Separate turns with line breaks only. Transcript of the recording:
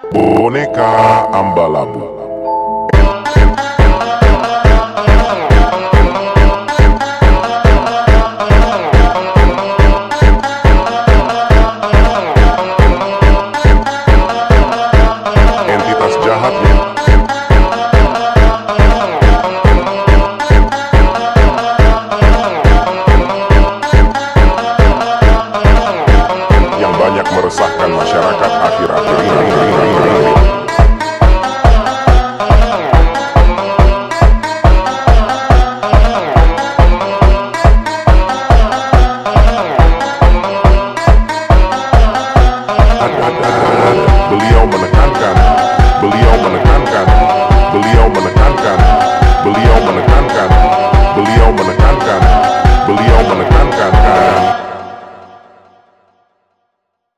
Boneka Ambalabu. Entitas jahat yang banyak meresahkan masyarakat akhir-akhir ini.